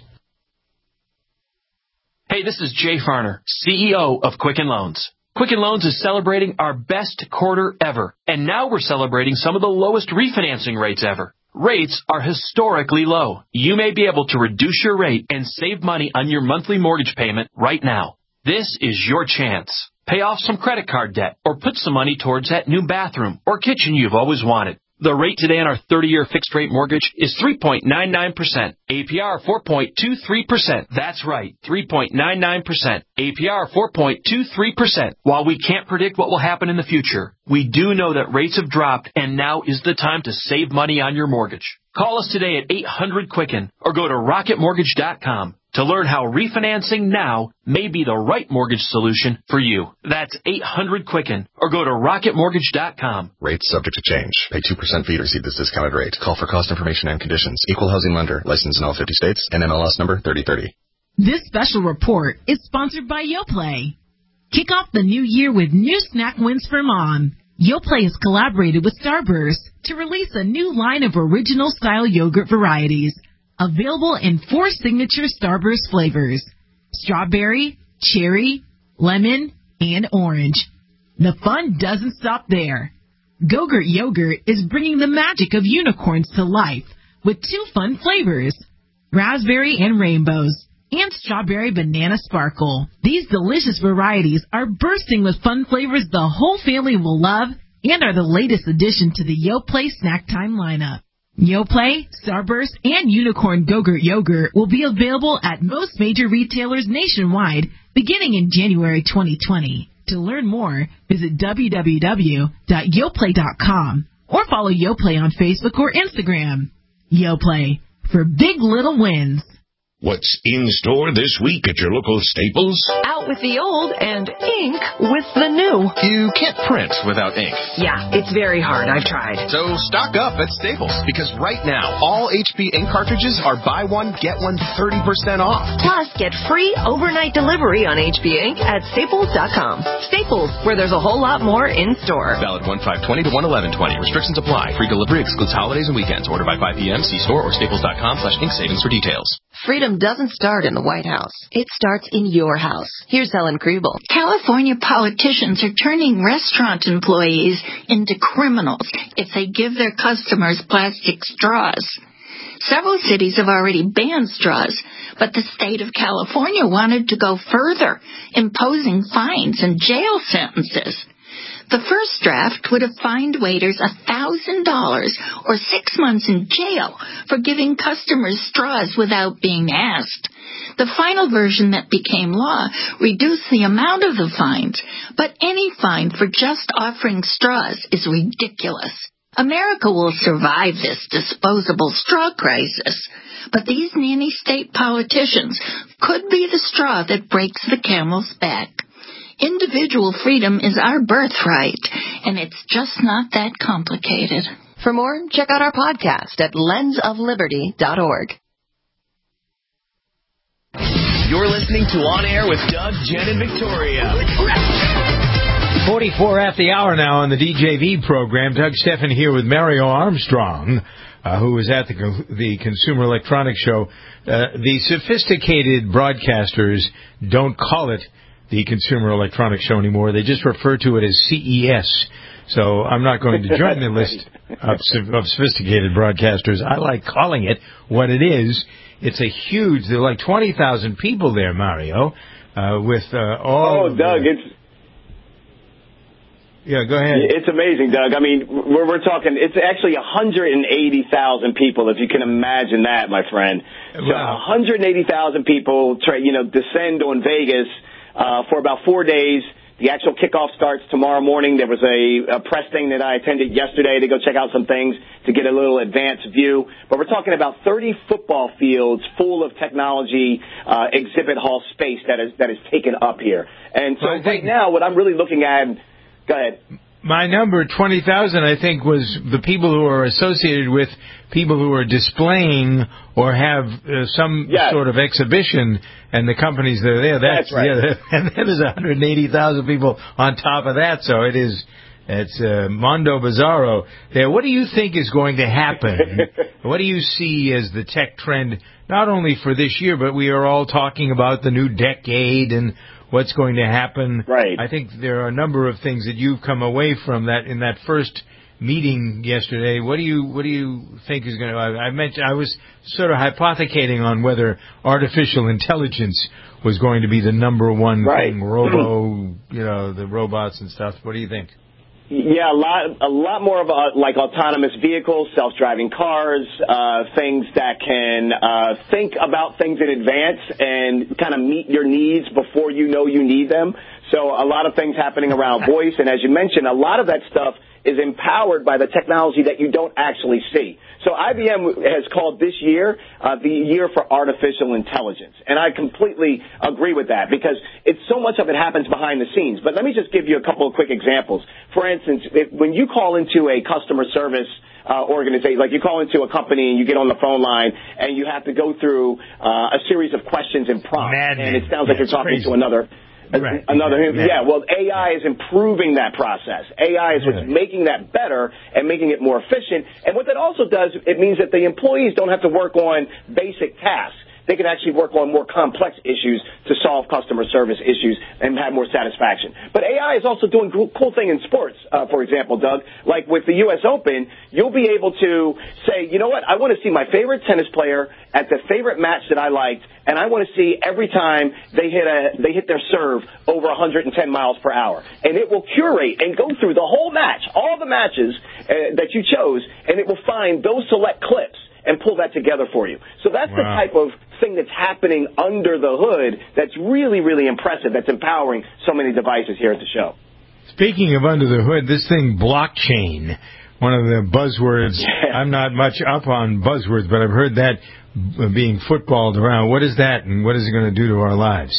Hey, this is Jay Farner, C E O of Quicken Loans. Quicken Loans is celebrating our best quarter ever, and now we're celebrating some of the lowest refinancing rates ever. Rates are historically low. You may be able to reduce your rate and save money on your monthly mortgage payment right now. This is your chance. Pay off some credit card debt or put some money towards that new bathroom or kitchen you've always wanted. The rate today on our thirty-year fixed-rate mortgage is three point nine nine percent. A P R four point two three percent. That's right, three point nine nine percent. A P R four point two three percent. While we can't predict what will happen in the future, we do know that rates have dropped and now is the time to save money on your mortgage. Call us today at eight hundred Quicken or go to rocket mortgage dot com to learn how refinancing now may be the right mortgage solution for you. That's eight hundred Quicken or go to rocket mortgage dot com. Rates subject to change. Pay two percent fee to receive this discounted rate. Call for cost information and conditions. Equal housing lender. Licensed in all fifty states. N M L S number thirty thirty. This special report is sponsored by Yoplait. Kick off the new year with new snack wins for Mom. Yoplait has collaborated with Starburst to release a new line of original-style yogurt varieties, available in four signature Starburst flavors: strawberry, cherry, lemon, and orange. The fun doesn't stop there. Go-Gurt Yogurt is bringing the magic of unicorns to life with two fun flavors: raspberry and rainbows, and strawberry banana sparkle. These delicious varieties are bursting with fun flavors the whole family will love and are the latest addition to the Yoplait Snack Time lineup. Yoplait, Starburst, and Unicorn Go-Gurt Yogurt will be available at most major retailers nationwide beginning in January twenty twenty. To learn more, visit w w w dot yoplait dot com or follow Yoplait on Facebook or Instagram. Yoplait, for big little wins. What's in store this week at your local Staples? Out with the old and ink with the new. You can't print without ink. Yeah, it's very hard. I've tried. So stock up at Staples, because right now, all H P ink cartridges are buy one, get one thirty percent off. Plus, get free overnight delivery on H P ink at staples dot com. Staples, where there's a whole lot more in store. Valid one five twenty to one eleven twenty. Restrictions apply. Free delivery excludes holidays and weekends. Order by five p.m. See store or staples dot com slash ink savings for details. Freedom doesn't start in the White House. It starts in your house. Here's Helen Kriebel. California politicians are turning restaurant employees into criminals if they give their customers plastic straws. Several cities have already banned straws, but the state of California wanted to go further, imposing fines and jail sentences. The first draft would have fined waiters one thousand dollars or six months in jail for giving customers straws without being asked. The final version that became law reduced the amount of the fines, but any fine for just offering straws is ridiculous. America will survive this disposable straw crisis, but these nanny state politicians could be the straw that breaks the camel's back. Individual freedom is our birthright, and it's just not that complicated. For more, check out our podcast at lens of liberty dot org. You're listening to On Air with Doug, Jen, and Victoria. forty-four at the hour now on the D J V program. Doug Stephan here with Mario Armstrong, uh, who is at the, the Consumer Electronics Show. Uh, the sophisticated broadcasters don't call it the Consumer Electronics Show anymore. They just refer to it as C E S. So I'm not going to join the list of, of sophisticated broadcasters. I like calling it what it is. It's a huge, there are like twenty thousand people there, Mario, uh, with uh, all... Oh, Doug, the, it's... Yeah, go ahead. It's amazing, Doug. I mean, we're, we're talking, it's actually one hundred eighty thousand people, if you can imagine that, my friend. So wow. one hundred eighty thousand people, try, you know, descend on Vegas uh, for about four days The actual kickoff starts tomorrow morning. There was a, a press thing that I attended yesterday to go check out some things to get a little advanced view. But we're talking about thirty football fields full of technology uh, exhibit hall space that is that is taken up here. And so well, right now, what I'm really looking at, go ahead. My number, twenty thousand, I think, was the people who are associated with people who are displaying or have uh, some yes. sort of exhibition, and the companies that are there. That's, That's right. Yeah, and then there's one hundred eighty thousand people on top of that, so it is, it's uh, Mondo Bizarro there. What do you think is going to happen? What do you see as the tech trend, not only for this year, but we are all talking about the new decade and what's going to happen. Right. I think there are a number of things that you've come away from that in that first meeting yesterday. What do you what do you think is going to? I, I mentioned I was sort of hypothecating on whether artificial intelligence was going to be the number one right. thing. Robo, you know, the robots and stuff. What do you think? Yeah, a lot, a lot more of uh, like autonomous vehicles, self-driving cars, uh, things that can uh, think about things in advance and kind of meet your needs before you know you need them. So a lot of things happening around voice, and as you mentioned, a lot of that stuff is empowered by the technology that you don't actually see. So I B M has called this year uh, the year for artificial intelligence, and I completely agree with that because it's so much of it happens behind the scenes. But let me just give you a couple of quick examples. For instance, if, when you call into a customer service uh, organization, like you call into a company and you get on the phone line and you have to go through uh, a series of questions and prompts, Madman. and it sounds like yeah, you're talking crazy. to another. Right. Another, yeah. yeah, well, A I is improving that process. A I is what's yeah. making that better and making it more efficient. And what that also does, it means that the employees don't have to work on basic tasks. They can actually work on more complex issues to solve customer service issues and have more satisfaction. But A I is also doing a cool thing in sports, uh, for example, Doug. Like with the U S Open, you'll be able to say, you know what, I want to see my favorite tennis player at the favorite match that I liked, and I want to see every time they hit a they hit their serve over one hundred ten miles per hour. And it will curate and go through the whole match, all the matches uh, that you chose, and it will find those select clips and pull that together for you. So that's wow. the type of thing that's happening under the hood that's really, really impressive, that's empowering so many devices here at the show. Speaking of under the hood, this thing, blockchain, one of the buzzwords. Yeah. I'm not much up on buzzwords, but I've heard that being footballed around. What is that, and what is it going to do to our lives?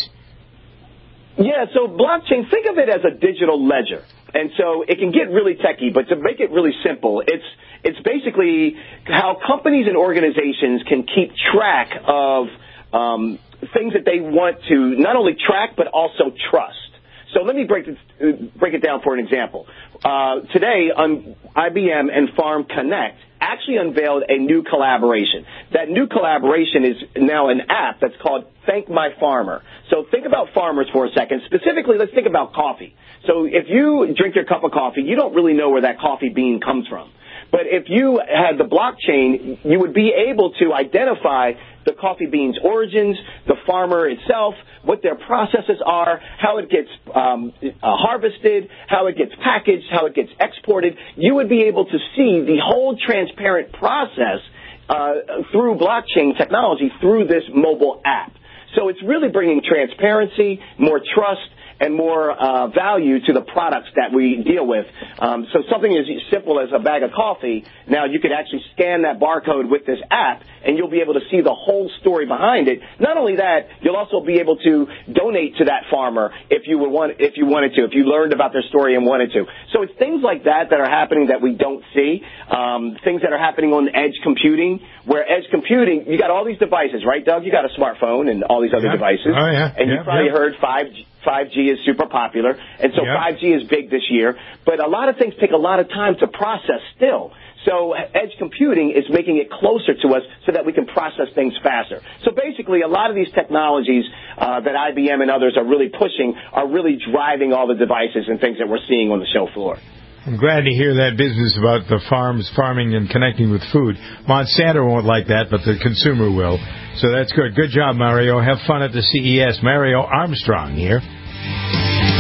Yeah, so blockchain, think of it as a digital ledger. And so it can get really techie, but to make it really simple, it's it's basically how companies and organizations can keep track of um, things that they want to not only track but also trust. So let me break it, break it down for an example. Uh, today, um, I B M and Farm Connect actually unveiled a new collaboration. That new collaboration is now an app that's called Thank My Farmer. So think about farmers for a second. Specifically, let's think about coffee. So if you drink your cup of coffee, you don't really know where that coffee bean comes from. But if you had the blockchain, you would be able to identify the coffee bean's origins, the farmer itself, what their processes are, how it gets um, uh, harvested, how it gets packaged, how it gets exported. You would be able to see the whole transparent process uh, through blockchain technology through this mobile app. So it's really bringing transparency, more trust, and more uh, value to the products that we deal with. Um, so something as simple as a bag of coffee, now you could actually scan that barcode with this app, and you'll be able to see the whole story behind it. Not only that, you'll also be able to donate to that farmer if you would want, if you wanted to, if you learned about their story and wanted to. So it's things like that that are happening that we don't see. Um, things that are happening on edge computing, where edge computing, you got all these devices, right, Doug? You got a smartphone and all these other yeah. devices. Oh, yeah. And yeah, you probably yeah. heard five G. five G is super popular, and so yep. five G is big this year, but a lot of things take a lot of time to process still. So edge computing is making it closer to us so that we can process things faster. So basically, a lot of these technologies uh, that I B M and others are really pushing are really driving all the devices and things that we're seeing on the show floor. I'm glad to hear that business about the farms, farming, and connecting with food. Monsanto won't like that, but the consumer will. So that's good. Good job, Mario. Have fun at the C E S. Mario Armstrong here.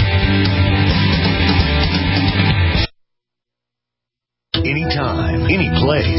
Anytime, any place,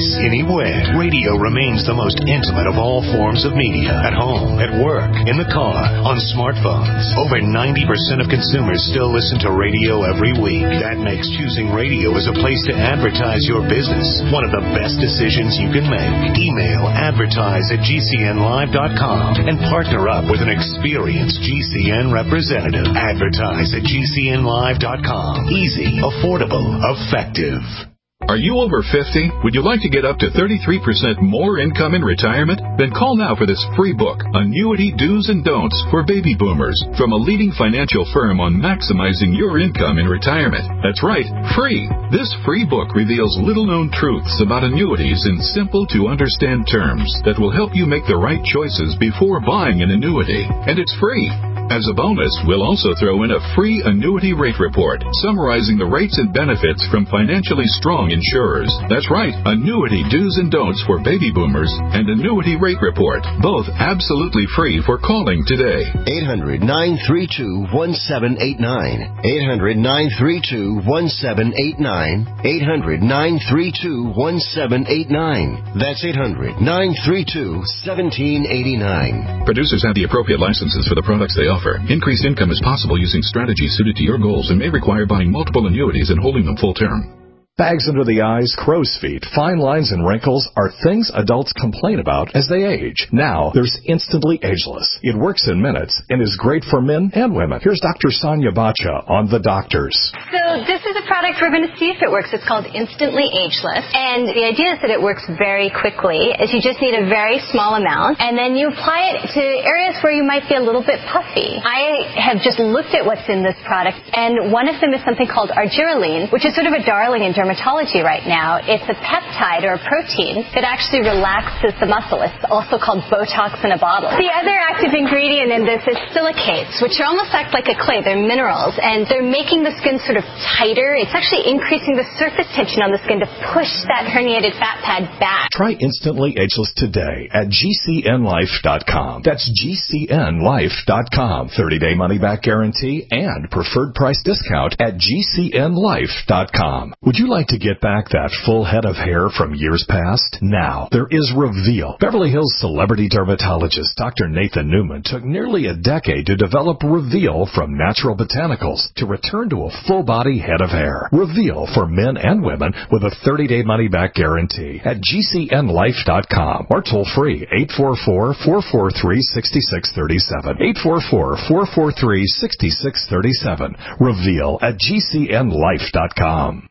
place, anywhere. Radio remains the most intimate of all forms of media. At home, at work, in the car, on smartphones. Over ninety percent of consumers still listen to radio every week. That makes choosing radio as a place to advertise your business one of the best decisions you can make. Email advertise at G C N live dot com and partner up with an experienced G C N representative. Advertise at G C N live dot com. Easy, affordable, effective. Are you over fifty? Would you like to get up to thirty-three percent more income in retirement? Then call now for this free book, Annuity Do's and Don'ts for Baby Boomers, from a leading financial firm on maximizing your income in retirement. That's right, free. This free book reveals little-known truths about annuities in simple-to-understand terms that will help you make the right choices before buying an annuity. And it's free. As a bonus, we'll also throw in a free annuity rate report summarizing the rates and benefits from financially strong insurers. That's right, Annuity Do's and Don'ts for Baby Boomers and Annuity Rate Report, both absolutely free for calling today. eight hundred, nine three two, one seven eight nine. eight hundred, nine three two, one seven eight nine. eight hundred, nine three two, one seven eight nine. That's eight hundred, nine three two, one seven eight nine. Producers have the appropriate licenses for the products they offer. Increased income is possible using strategies suited to your goals and may require buying multiple annuities and holding them full term. Bags under the eyes, crow's feet, fine lines, and wrinkles are things adults complain about as they age. Now, there's Instantly Ageless. It works in minutes and is great for men and women. Here's Doctor Sonia Bacha on The Doctors. So this is a product we're going to see if it works. It's called Instantly Ageless. And the idea is that it works very quickly. Is you just need a very small amount, and then you apply it to areas where you might be a little bit puffy. I have just looked at what's in this product, and one of them is something called argireline, which is sort of a darling in dermatology right now. It's a peptide or a protein that actually relaxes the muscle. It's also called Botox in a bottle. The other active ingredient in this is silicates, which almost act like a clay. They're minerals, and they're making the skin sort of tighter. It's actually increasing the surface tension on the skin to push that herniated fat pad back. Try Instantly Ageless today at G C N life dot com. That's G C N life dot com. thirty-day money-back guarantee and preferred price discount at G C N life dot com. Would you like to get back that full head of hair from years past? Now, there is Reveal. Beverly Hills celebrity dermatologist Doctor Nathan Newman took nearly a decade to develop Reveal from natural botanicals to return to a full-body head of hair. Reveal for men and women with a thirty-day money-back guarantee at G C N life dot com or toll-free eight four four, four four three, six six three seven. eight four four, four four three, six six three seven. Reveal at G C N life dot com.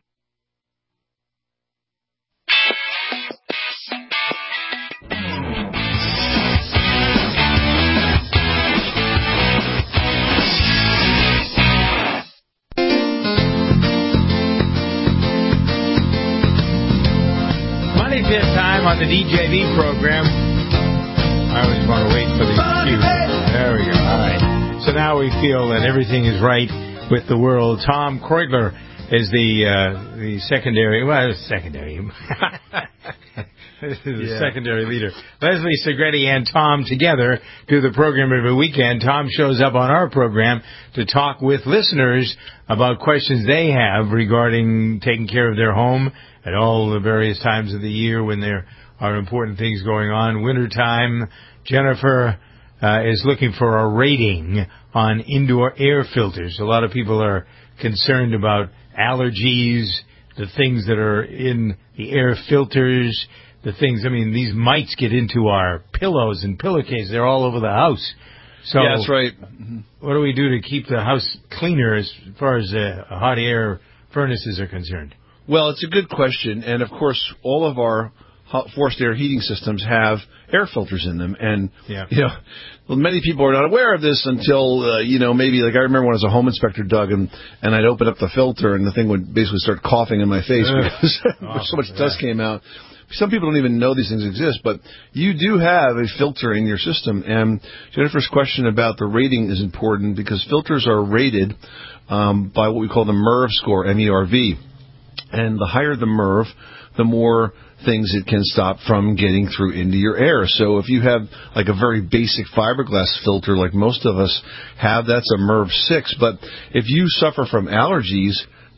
Pit time on the D J V program. I always want to wait for the cue. There we go. All right. So now we feel that everything is right with the world. Tom Kreutler is the uh, the secondary, well, secondary. This is the yeah. secondary leader. Leslie Segretti and Tom together do the program every weekend. Tom shows up on our program to talk with listeners about questions they have regarding taking care of their home at all the various times of the year when there are important things going on. Wintertime, Jennifer uh, is looking for a rating on indoor air filters. A lot of people are concerned about allergies, the things that are in the air filters, the things, I mean, these mites get into our pillows and pillowcases. They're all over the house. So yeah, that's right. Mm-hmm. What do we do to keep the house cleaner as far as uh, hot air furnaces are concerned? Well, it's a good question. And, of course, all of our hot forced air heating systems have air filters in them. And, yeah. you know, well, many people are not aware of this until, uh, you know, maybe, like I remember when I was a home inspector, Doug, and, and I'd open up the filter and the thing would basically start coughing in my face because oh, so much yeah. dust came out. Some people don't even know these things exist, but you do have a filter in your system. And Jennifer's question about the rating is important because filters are rated um, by what we call the M E R V score, M E R V. And the higher the M E R V, the more things it can stop from getting through into your air. So if you have like a very basic fiberglass filter like most of us have, that's a M E R V six. But if you suffer from allergies,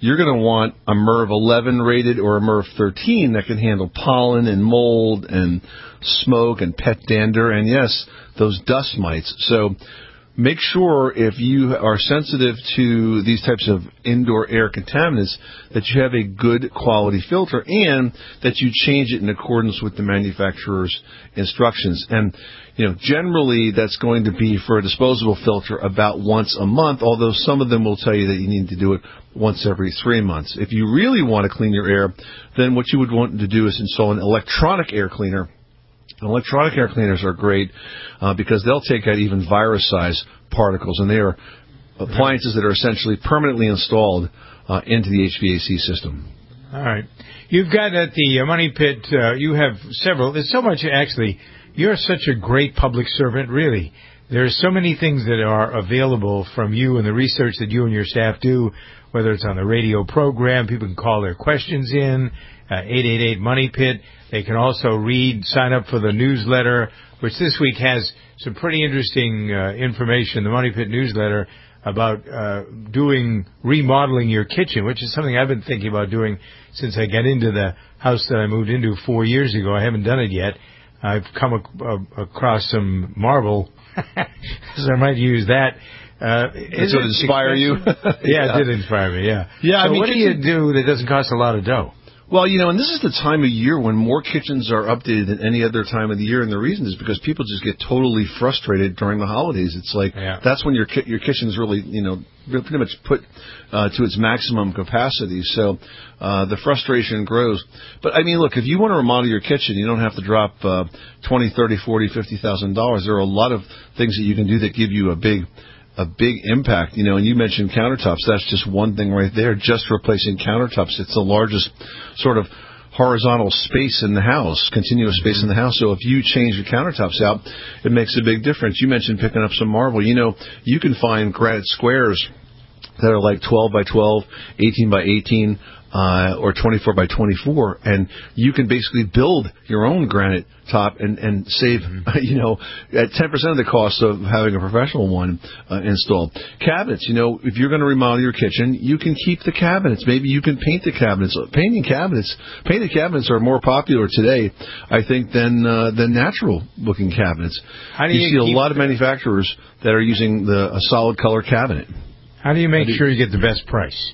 you're going to want a MERV eleven rated or a MERV thirteen that can handle pollen and mold and smoke and pet dander and, yes, those dust mites. So make sure if you are sensitive to these types of indoor air contaminants that you have a good quality filter and that you change it in accordance with the manufacturer's instructions. And, you know, generally that's going to be for a disposable filter about once a month, although some of them will tell you that you need to do it once every three months. If you really want to clean your air, then what you would want to do is install an electronic air cleaner. Electronic air cleaners are great uh, because they'll take out even virus-size particles, and they are appliances that are essentially permanently installed uh, into the H V A C system. All right. You've got at the uh, Money Pit, uh, you have several. There's so much, actually. You're such a great public servant, really. There's so many things that are available from you and the research that you and your staff do, whether it's on the radio program. People can call their questions in, uh, eight eight eight Money Pit. They can also read, sign up for the newsletter, which this week has some pretty interesting uh, information, the Money Pit newsletter, about uh, doing, remodeling your kitchen, which is something I've been thinking about doing since I got into the house that I moved into four years ago. I haven't done it yet. I've come ac- uh, across some marble, so I might use that. Uh, Does it inspire you? yeah, yeah, it did inspire me, yeah. Yeah, so I mean, what do you do that doesn't cost a lot of dough? Well, you know, and this is the time of year when more kitchens are updated than any other time of the year, and the reason is because people just get totally frustrated during the holidays. It's like yeah. that's when your ki- your kitchen's really, you know, pretty much put uh, to its maximum capacity. So uh, the frustration grows. But I mean, look, if you want to remodel your kitchen, you don't have to drop uh, twenty, thirty, forty, fifty thousand dollars. There are a lot of things that you can do that give you a big a big impact, you know, and you mentioned countertops. That's just one thing right there, just replacing countertops. It's the largest sort of horizontal space in the house, continuous space in the house. So if you change your countertops out, it makes a big difference. You mentioned picking up some marble. You know, you can find granite squares that are like twelve by twelve, eighteen by eighteen, uh, or twenty-four by twenty-four, and you can basically build your own granite top and, and save, mm-hmm. you know, at ten percent of the cost of having a professional one uh, installed. Cabinets, you know, if you're going to remodel your kitchen, you can keep the cabinets. Maybe you can paint the cabinets. Painting cabinets, painted cabinets are more popular today, I think, than uh, than natural-looking cabinets. How do you, you see a lot of manufacturers that are using the a solid color cabinet. How do you make do you, sure you get the best price?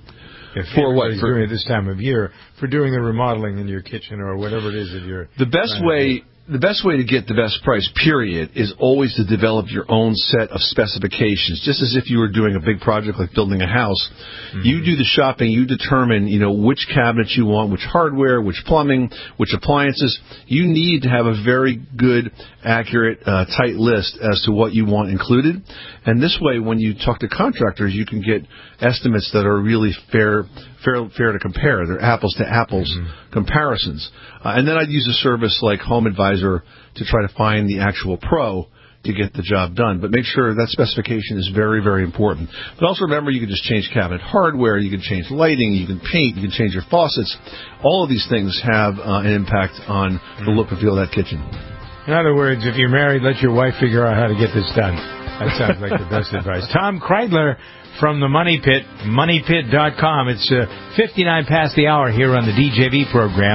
If for what? For doing it this time of year, for doing the remodeling in your kitchen or whatever it is that you're. The best way, the best way to get the best price, period, is always to develop your own set of specifications. Just as if you were doing a big project like building a house, mm-hmm. you do the shopping, you determine, you know, which cabinets you want, which hardware, which plumbing, which appliances. You need to have a very good, accurate, uh, tight list as to what you want included. And this way, when you talk to contractors, you can get estimates that are really fair, fair, fair to compare. They're apples to apples mm-hmm. comparisons. Uh, and then I'd use a service like Home Advisor to try to find the actual pro to get the job done. But make sure that specification is very, very important. But also remember, you can just change cabinet hardware, you can change lighting, you can paint, you can change your faucets. All of these things have uh, an impact on mm-hmm. the look and feel of that kitchen. In other words, if you're married, let your wife figure out how to get this done. That sounds like the best advice. Tom Kreidler from the Money Pit, money pit dot com. It's uh, fifty-nine past the hour here on the D J V program.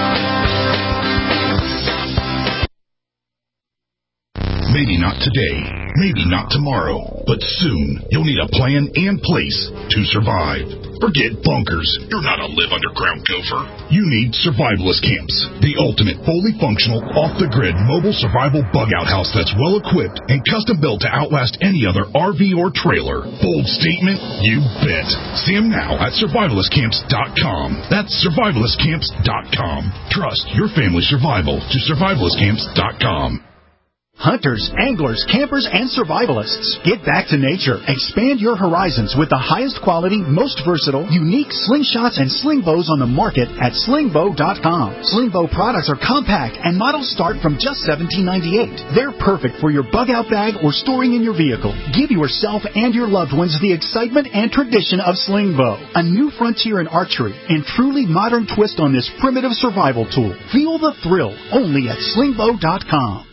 Maybe not today, maybe not tomorrow, but soon you'll need a plan and place to survive. Forget bunkers. You're not a live underground gopher. You need Survivalist Camps, the ultimate fully functional, off-the-grid mobile survival bug-out house that's well-equipped and custom-built to outlast any other R V or trailer. Bold statement? You bet. See them now at survivalist camps dot com. That's survivalist camps dot com. Trust your family's survival to survivalist camps dot com. Hunters, anglers, campers, and survivalists. Get back to nature. Expand your horizons with the highest quality, most versatile, unique slingshots and sling bows on the market at sling bow dot com. Sling bow products are compact and models start from just seventeen ninety-eight. They're perfect for your bug-out bag or storing in your vehicle. Give yourself and your loved ones the excitement and tradition of sling bow. A new frontier in archery and truly modern twist on this primitive survival tool. Feel the thrill only at sling bow dot com.